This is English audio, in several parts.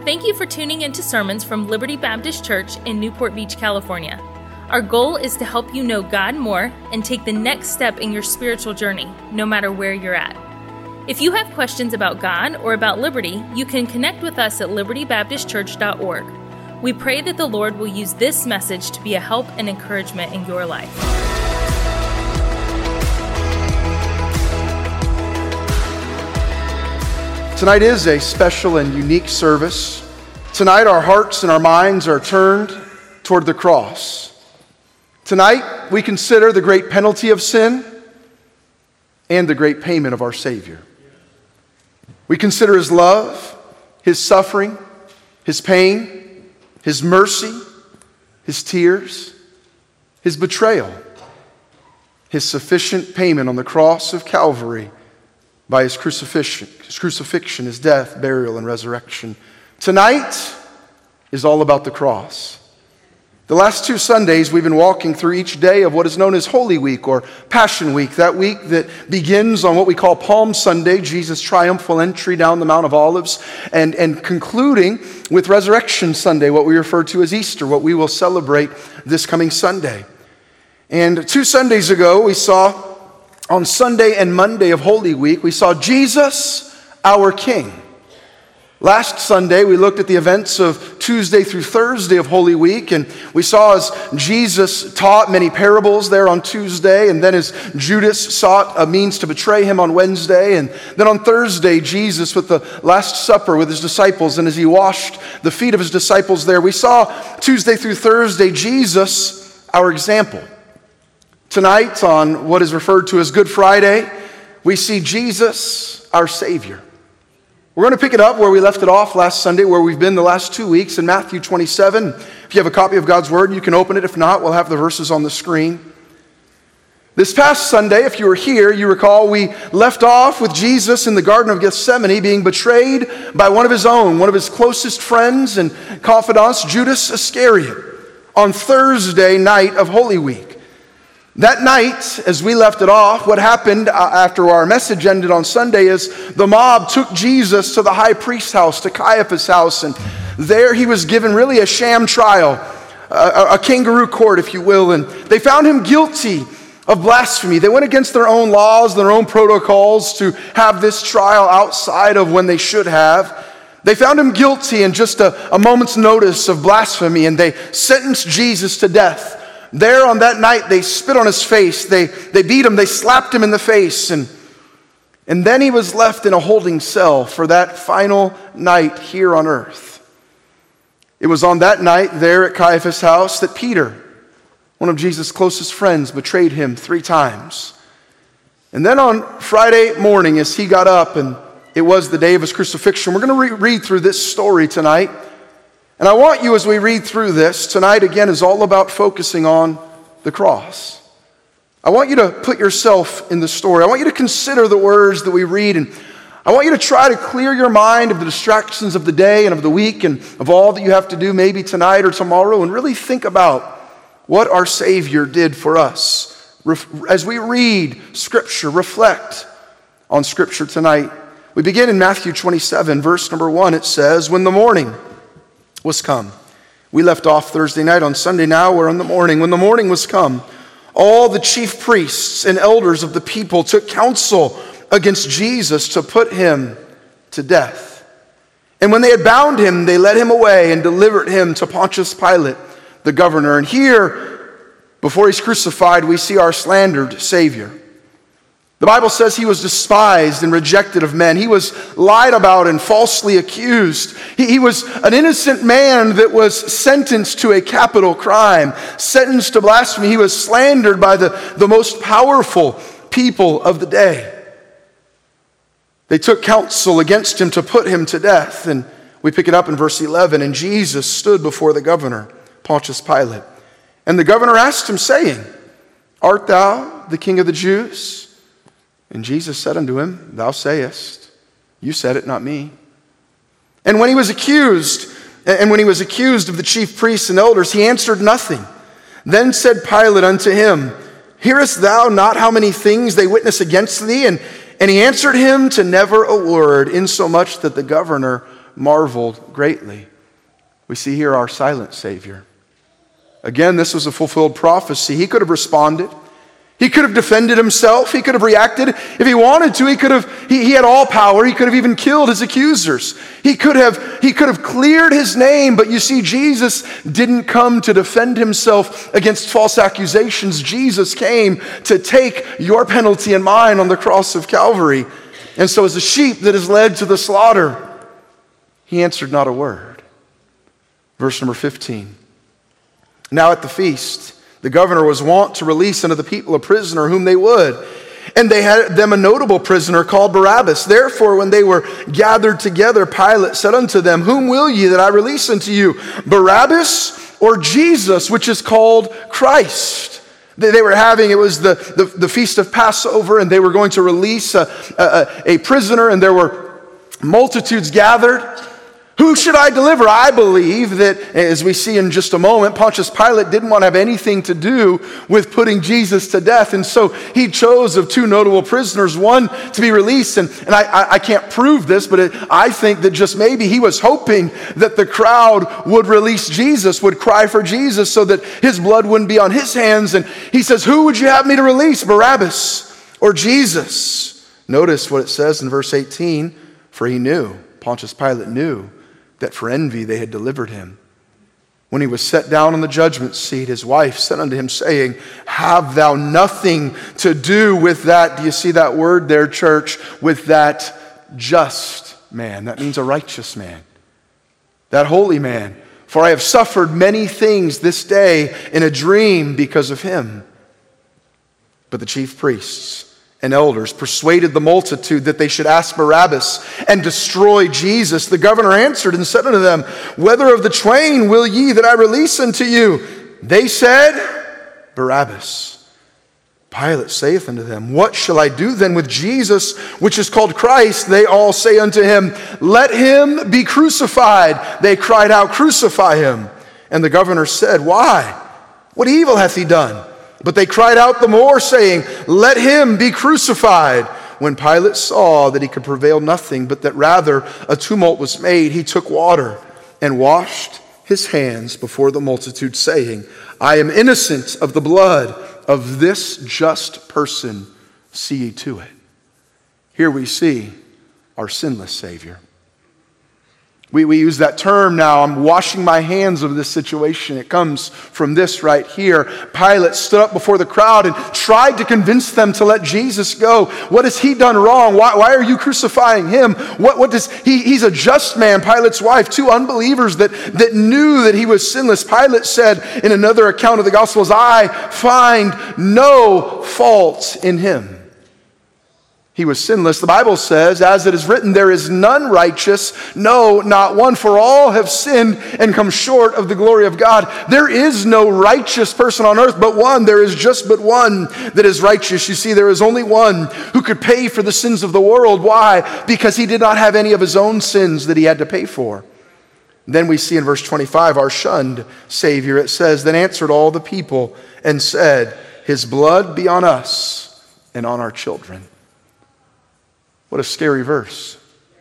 Thank you for tuning into sermons from Liberty Baptist Church in Newport Beach, California. Our goal is to help you know God more and take the next step in your spiritual journey, no matter where you're at. If you have questions about God or about Liberty, you can connect with us at libertybaptistchurch.org. We pray that the Lord will use this message to be a help and encouragement in your life. Tonight is a special and unique service. Tonight our hearts and our minds are turned toward the cross. Tonight we consider the great penalty of sin and the great payment of our Savior. We consider His love, His suffering, His pain, His mercy, His tears, His betrayal, His sufficient payment on the cross of Calvary by His crucifixion, His death, burial, and resurrection. Tonight is all about the cross. The last 2 Sundays, we've been walking through each day of what is known as Holy Week or Passion Week, that week that begins on what we call Palm Sunday, Jesus' triumphal entry down the Mount of Olives, and concluding with Resurrection Sunday, what we refer to as Easter, what we will celebrate this coming Sunday. And 2 Sundays ago, we saw on Sunday and Monday of Holy Week, we saw Jesus, our King. Last Sunday, we looked at the events of Tuesday through Thursday of Holy Week, and we saw as Jesus taught many parables there on Tuesday, and then as Judas sought a means to betray him on Wednesday, and then on Thursday, Jesus with the Last Supper with His disciples, and as He washed the feet of His disciples there, we saw Tuesday through Thursday, Jesus, our example. Tonight, on what is referred to as Good Friday, we see Jesus, our Savior. We're going to pick it up where we left it off last Sunday, where we've been the last 2 weeks in Matthew 27. If you have a copy of God's Word, you can open it. If not, we'll have the verses on the screen. This past Sunday, if you were here, you recall we left off with Jesus in the Garden of Gethsemane being betrayed by one of His own, one of His closest friends and confidants, Judas Iscariot, on Thursday night of Holy Week. That night, as we left it off, what happened after our message ended on Sunday is the mob took Jesus to the high priest's house, to Caiaphas' house, and there He was given really a sham trial, a kangaroo court, if you will, and they found Him guilty of blasphemy. They went against their own laws, their own protocols to have this trial outside of when they should have. They found Him guilty in just a moment's notice of blasphemy, and they sentenced Jesus to death. There on that night, they spit on His face, they beat Him, they slapped Him in the face, and then He was left in a holding cell for that final night here on earth. It was on that night there at Caiaphas' house that Peter, one of Jesus' closest friends, betrayed Him 3 times. And then on Friday morning, as He got up, and it was the day of His crucifixion, we're going to read through this story tonight. And I want you, as we read through this, tonight again is all about focusing on the cross. I want you to put yourself in the story. I want you to consider the words that we read, and I want you to try to clear your mind of the distractions of the day and of the week and of all that you have to do maybe tonight or tomorrow, and really think about what our Savior did for us. As we read Scripture, reflect on Scripture tonight. We begin in Matthew 27, verse number 1. It says, "When the morning was come." We left off Thursday night. On Sunday now we're in the morning. "When the morning was come, all the chief priests and elders of the people took counsel against Jesus to put Him to death. And when they had bound Him, they led Him away and delivered Him to Pontius Pilate, the governor." And here, before He's crucified, we see our slandered Savior. The Bible says He was despised and rejected of men. He was lied about and falsely accused. He was an innocent man that was sentenced to a capital crime, sentenced to blasphemy. He was slandered by the most powerful people of the day. They took counsel against Him to put Him to death. And we pick it up in verse 11. "And Jesus stood before the governor, Pontius Pilate. And the governor asked Him, saying, Art thou the King of the Jews? And Jesus said unto him, Thou sayest. You said it, not me. And when he was accused of the chief priests and elders, he answered nothing. Then said Pilate unto him, Hearest thou not how many things they witness against thee? And he answered him to never a word, insomuch that the governor marveled greatly. We see here our silent Savior. Again, this was a fulfilled prophecy. He could have responded. He could have defended himself. He could have reacted if he wanted to. He had all power. He could have even killed his accusers. He could have cleared his name. But you see, Jesus didn't come to defend himself against false accusations. Jesus came to take your penalty and mine on the cross of Calvary. And so as a sheep that is led to the slaughter, he answered not a word. Verse number 15. Now at the feast, the governor was wont to release unto the people a prisoner whom they would. And they had them a notable prisoner called Barabbas. Therefore, when they were gathered together, Pilate said unto them, Whom will ye that I release unto you, Barabbas or Jesus, which is called Christ? They were having, it was the feast of Passover, and they were going to release a prisoner, and there were multitudes gathered. Who should I deliver? I believe that, as we see in just a moment, Pontius Pilate didn't want to have anything to do with putting Jesus to death. And so he chose of two notable prisoners, one to be released. And I can't prove this, but I think that just maybe he was hoping that the crowd would release Jesus, would cry for Jesus so that his blood wouldn't be on his hands. And he says, Who would you have me to release, Barabbas or Jesus? Notice what it says in verse 18, for he knew, Pontius Pilate knew, that for envy they had delivered him. When he was set down on the judgment seat, his wife said unto him, saying, Have thou nothing to do with that, do you see that word there, church, with that just man. That means a righteous man, that holy man. For I have suffered many things this day in a dream because of him. But the chief priests and elders persuaded the multitude that they should ask Barabbas and destroy Jesus. The governor answered and said unto them, Whether of the twain will ye that I release unto you? They said, Barabbas. Pilate saith unto them, What shall I do then with Jesus, which is called Christ? They all say unto him, Let him be crucified. They cried out, Crucify him. And the governor said, Why? What evil hath he done? But they cried out the more, saying, Let him be crucified. When Pilate saw that he could prevail nothing, but that rather a tumult was made, he took water and washed his hands before the multitude, saying, I am innocent of the blood of this just person. See ye to it. Here we see our sinless Savior. We use that term now, I'm washing my hands of this situation. It comes from this right here. Pilate stood up before the crowd and tried to convince them to let Jesus go. What has he done wrong? Why are you crucifying him? What does he's a just man, Pilate's wife, two unbelievers that knew that he was sinless. Pilate said in another account of the Gospels, I find no fault in him. He was sinless. The Bible says, as it is written, there is none righteous, no, not one, for all have sinned and come short of the glory of God. There is no righteous person on earth but one. There is just but one that is righteous. You see, there is only one who could pay for the sins of the world. Why? Because he did not have any of his own sins that he had to pay for. Then we see in verse 25, our shunned Savior, it says, Then answered all the people and said, His blood be on us and on our children. What a scary verse.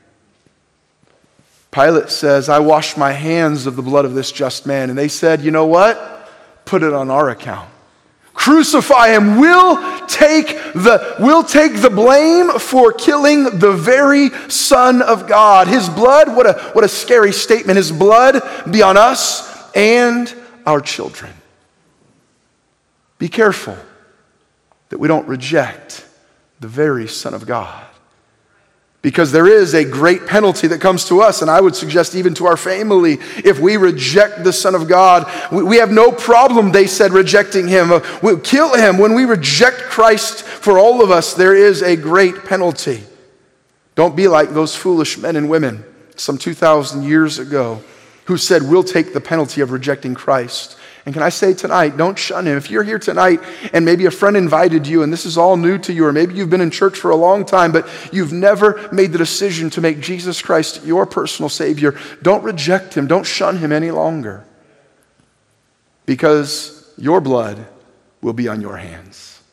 Pilate says, I wash my hands of the blood of this just man. And they said, you know what? Put it on our account. Crucify him. We'll take the blame for killing the very Son of God. His blood, what a scary statement. His blood be on us and our children. Be careful that we don't reject the very Son of God. Because there is a great penalty that comes to us, and I would suggest even to our family, if we reject the Son of God. We have no problem, they said, rejecting him. We'll kill him. When we reject Christ for all of us, there is a great penalty. Don't be like those foolish men and women some 2,000 years ago who said, we'll take the penalty of rejecting Christ. And can I say tonight, don't shun him. If you're here tonight and maybe a friend invited you and this is all new to you, or maybe you've been in church for a long time, but you've never made the decision to make Jesus Christ your personal Savior, don't reject him. Don't shun him any longer. Because your blood will be on your hands.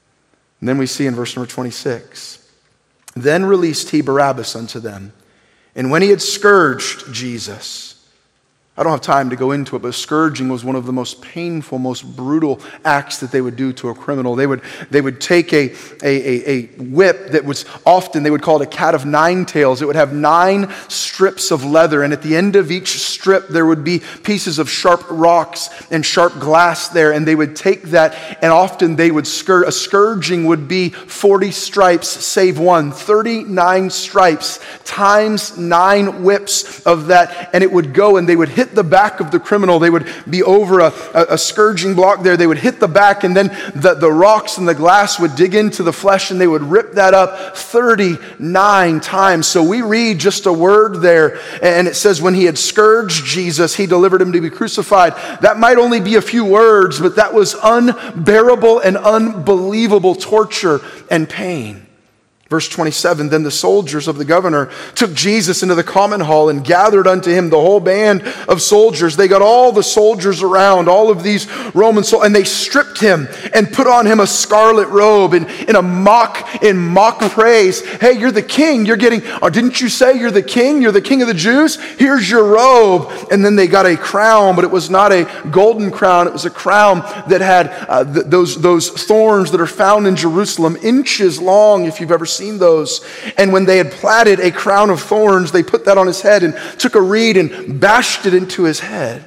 And then we see in verse number 26, Then released he Barabbas unto them, And when he had scourged Jesus, I don't have time to go into it, but scourging was one of the most painful, most brutal acts that they would do to a criminal. They would take a whip that was often, they would call it a cat of nine tails. It would have 9 strips of leather, and at the end of each strip there would be pieces of sharp rocks and sharp glass there, and they would take that, and often they would a scourging would be 40 stripes save one, 39 stripes times 9 whips of that, and it would go, and they would hit the back of the criminal. They would be over a scourging block there. They would hit the back, and then the rocks and the glass would dig into the flesh, and they would rip that up 39 times. So we read just a word there, and it says, when he had scourged Jesus, he delivered him to be crucified. That might only be a few words, but that was unbearable and unbelievable torture and pain. Verse 27, then the soldiers of the governor took Jesus into the common hall and gathered unto him the whole band of soldiers. They got all the soldiers around, all of these Roman soldiers, and they stripped him and put on him a scarlet robe in mock praise. Hey, you're the king. You're getting, or didn't you say you're the king? You're the king of the Jews? Here's your robe. And then they got a crown, but it was not a golden crown. It was a crown that had those thorns that are found in Jerusalem, inches long, if you've ever seen those. And when they had plaited a crown of thorns, they put that on his head and took a reed and bashed it into his head.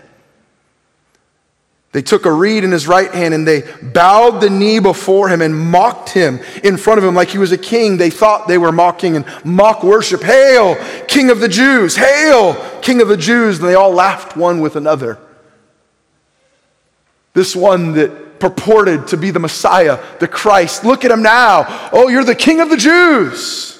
They took a reed in his right hand and they bowed the knee before him and mocked him in front of him like he was a king. They thought they were mocking and mock worship. Hail, King of the Jews! Hail, King of the Jews! And they all laughed one with another. This one that purported to be the Messiah, the Christ. Look at him now. Oh, you're the King of the Jews.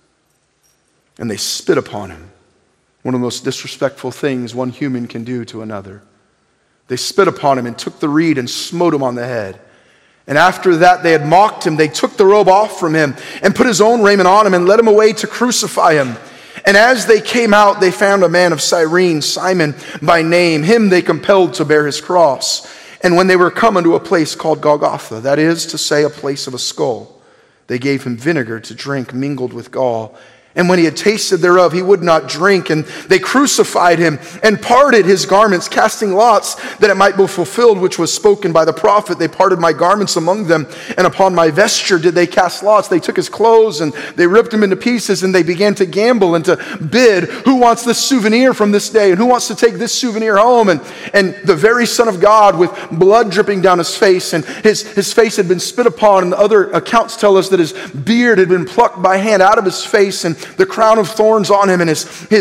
And they spit upon him. One of the most disrespectful things one human can do to another. They spit upon him and took the reed and smote him on the head. And after that they had mocked him, they took the robe off from him and put his own raiment on him and led him away to crucify him. And as they came out, they found a man of Cyrene, Simon by name. Him they compelled to bear his cross. And when they were come unto a place called Golgotha, that is to say, a place of a skull, they gave him vinegar to drink mingled with gall. And when he had tasted thereof, he would not drink. And they crucified him and parted his garments, casting lots, that it might be fulfilled, which was spoken by the prophet. They parted my garments among them, and upon my vesture did they cast lots. They took his clothes, and they ripped him into pieces, and they began to gamble and to bid, who wants this souvenir from this day, and who wants to take this souvenir home? And the very Son of God, with blood dripping down his face, and his face had been spit upon, and the other accounts tell us that his beard had been plucked by hand out of his face, and the crown of thorns on him, and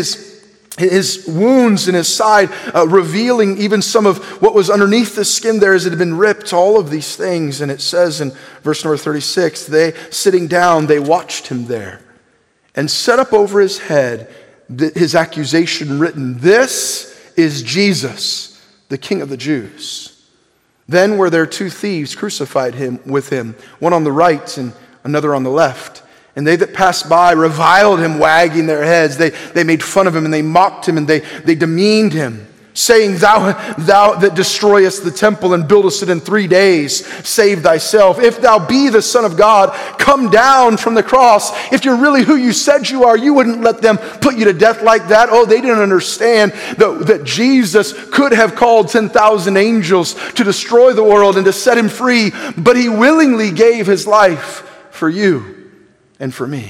his wounds in his side, revealing even some of what was underneath the skin there as it had been ripped, all of these things. And it says in verse number 36, they, sitting down, they watched him there and set up over his head his accusation written, "This is Jesus, the King of the Jews." Then were there 2 thieves crucified with him, one on the right and another on the left. And they that passed by reviled him, wagging their heads. They made fun of him, and they mocked him, and they demeaned him, saying, Thou that destroyest the temple and buildest it in 3 days, save thyself. If thou be the Son of God, come down from the cross. If you're really who you said you are, you wouldn't let them put you to death like that. Oh, they didn't understand that Jesus could have called 10,000 angels to destroy the world and to set him free, but he willingly gave his life for you and for me.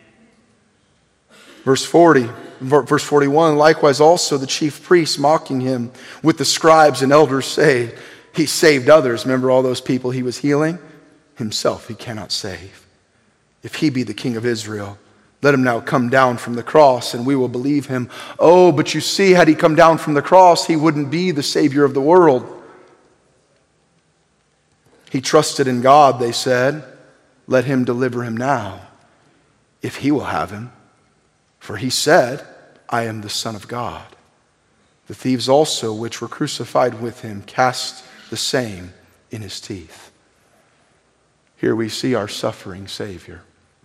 Verse 41, likewise also the chief priests mocking him with the scribes and elders say, he saved others. Remember all those people he was healing? Himself he cannot save. If he be the King of Israel, let him now come down from the cross and we will believe him. Oh, but you see, had he come down from the cross, he wouldn't be the Savior of the world. He trusted in God, they said. Let him deliver him now, if he will have him. For he said, I am the Son of God. The thieves also, which were crucified with him, cast the same in his teeth. Here we see our suffering Savior.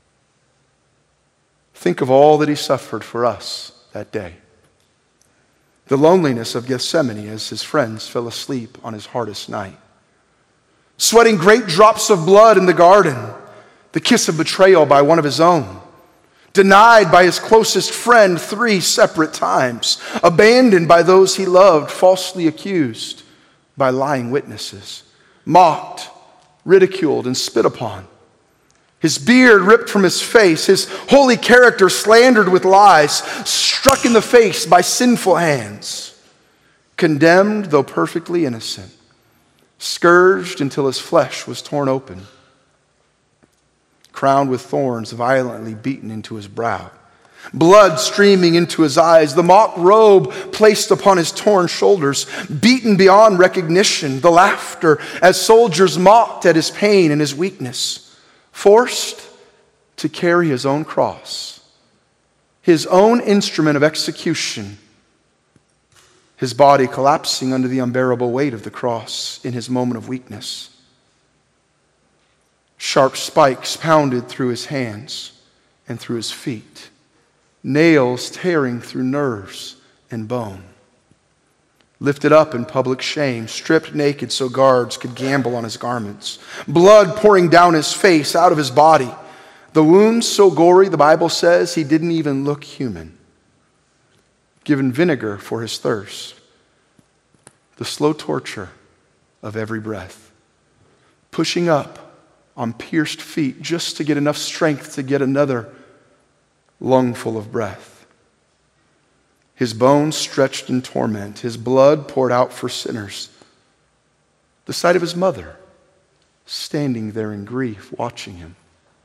Think of all that he suffered for us that day. The loneliness of Gethsemane as his friends fell asleep on his hardest night. Sweating great drops of blood in the garden. The kiss of betrayal by one of his own. denied by his closest friend 3 separate times, abandoned by those he loved, falsely accused by lying witnesses, mocked, ridiculed, and spit upon. His beard ripped from his face, his holy character slandered with lies, struck in the face by sinful hands, condemned though perfectly innocent, scourged until his flesh was torn open, crowned with thorns violently beaten into his brow, blood streaming into his eyes, the mock robe placed upon his torn shoulders, beaten beyond recognition, the laughter as soldiers mocked at his pain and his weakness, forced to carry his own cross, his own instrument of execution, his body collapsing under the unbearable weight of the cross in his moment of weakness. Sharp spikes pounded through his hands and through his feet, nails tearing through nerves and bone. Lifted up in public shame, stripped naked so guards could gamble on his garments, blood pouring down his face, out of his body, the wounds so gory the Bible says he didn't even look human. Given vinegar for his thirst, the slow torture of every breath, pushing up on pierced feet just to get enough strength to get another lungful of breath. His bones stretched in torment, his blood poured out for sinners. The sight of his mother standing there in grief, watching him.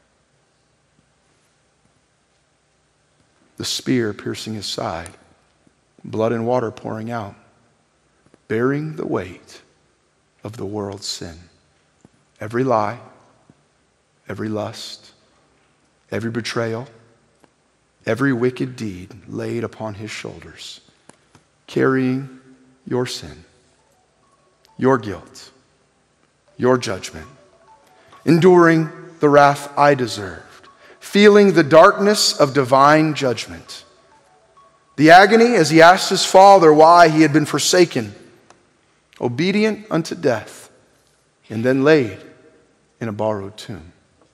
The spear piercing his side, blood and water pouring out, bearing the weight of the world's sin. Every lie, every lust, every betrayal, every wicked deed laid upon his shoulders, carrying your sin, your guilt, your judgment, enduring the wrath I deserved, feeling the darkness of divine judgment, the agony as he asked his Father why he had been forsaken, obedient unto death, and then laid in a borrowed tomb.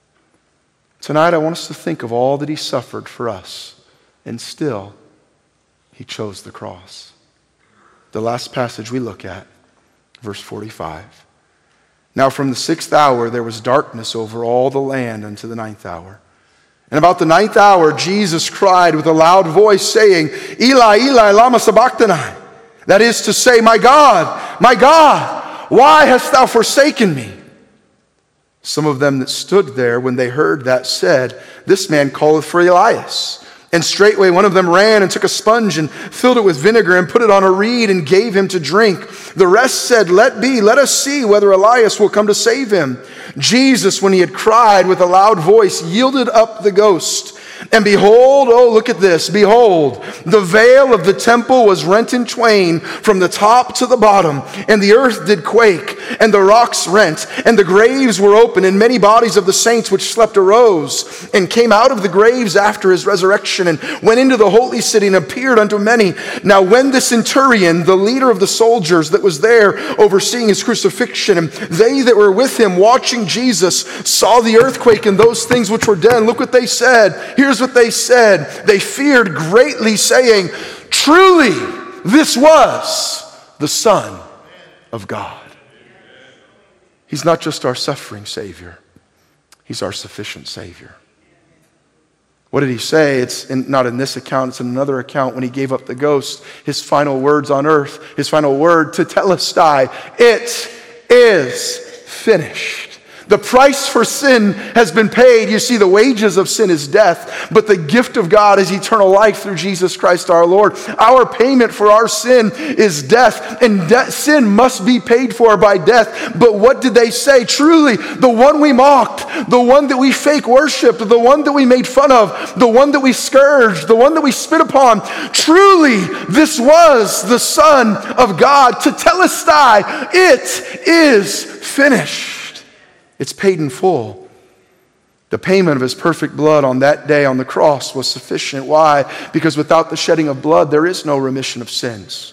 Tonight, I want us to think of all that he suffered for us, and still, he chose the cross. The last passage we look at, verse 45. Now from the 6th hour there was darkness over all the land unto the 9th hour. And about the 9th hour, Jesus cried with a loud voice, saying, Eli, Eli, lama sabachthani. That is to say, my God, why hast thou forsaken me? Some of them that stood there, when they heard that, said, This man calleth for Elias. And straightway one of them ran and took a sponge and filled it with vinegar and put it on a reed and gave him to drink. The rest said, Let be, let us see whether Elias will come to save him. Jesus, when he had cried with a loud voice, yielded up the ghost. And behold, oh, look at this. Behold, the veil of the temple was rent in twain from the top to the bottom, and the earth did quake, and the rocks rent, and the graves were open, and many bodies of the saints which slept arose, and came out of the graves after his resurrection, and went into the holy city, and appeared unto many. Now when the centurion, the leader of the soldiers that was there overseeing his crucifixion, and they that were with him watching Jesus, saw the earthquake and those things which were done, look what they said. Here's what they said. They feared greatly, saying, Truly, this was the Son of God. He's not just our suffering Savior. He's our sufficient Savior. What did he say? It's not in this account. It's in another account when he gave up the ghost. His final words on earth, his final word to Telestai, it is finished. The price for sin has been paid. You see, the wages of sin is death, but the gift of God is eternal life through Jesus Christ our Lord. Our payment for our sin is death, and sin must be paid for by death. But what did they say? Truly, the one we mocked, the one that we fake worshiped, the one that we made fun of, the one that we scourged, the one that we spit upon, truly, this was the Son of God. Tetelestai, it is finished. It's paid in full. The payment of his perfect blood on that day on the cross was sufficient. Why? Because without the shedding of blood, there is no remission of sins.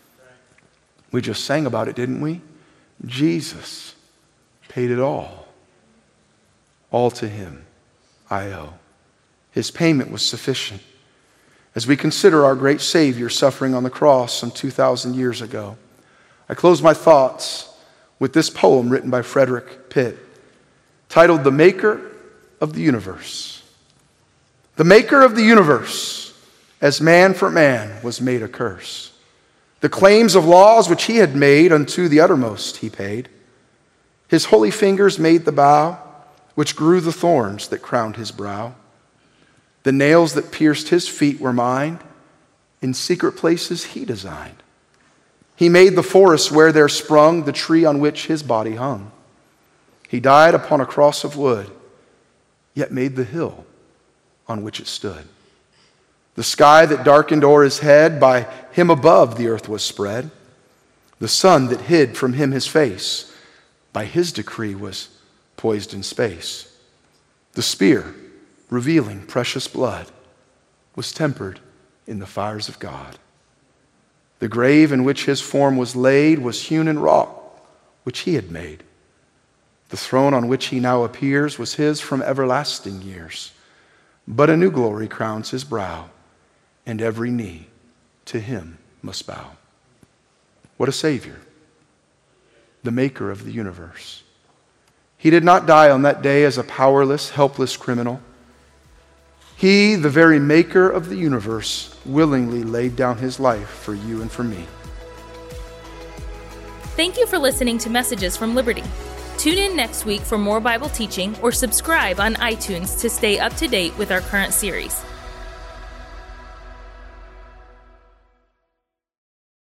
We just sang about it, didn't we? Jesus paid it all. All to him I owe. His payment was sufficient. As we consider our great Savior suffering on the cross some 2,000 years ago, I close my thoughts with this poem written by Frederick Pitt, titled "The Maker of the Universe." The Maker of the universe, as man for man was made a curse. The claims of laws which he had made unto the uttermost he paid. His holy fingers made the bough, which grew the thorns that crowned his brow. The nails that pierced his feet were mine, in secret places he designed. He made the forest where there sprung the tree on which his body hung. He died upon a cross of wood, yet made the hill on which it stood. The sky that darkened o'er his head, by him above the earth was spread. The sun that hid from him his face, by his decree was poised in space. The spear, revealing precious blood, was tempered in the fires of God. The grave in which his form was laid was hewn in rock, which he had made. The throne on which he now appears was his from everlasting years. But a new glory crowns his brow, and every knee to him must bow. What a Savior, the Maker of the universe. He did not die on that day as a powerless, helpless criminal. He, the very Maker of the universe, willingly laid down his life for you and for me. Thank you for listening to Messages from Liberty. Tune in next week for more Bible teaching or subscribe on iTunes to stay up to date with our current series.